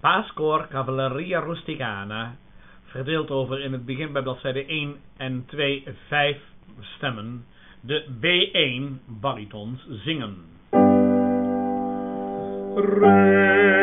Paaskoor Cavalleria Rusticana, verdeeld over in het begin bij bladzijde 1 en 2 5 stemmen, de B1 baritons zingen. Re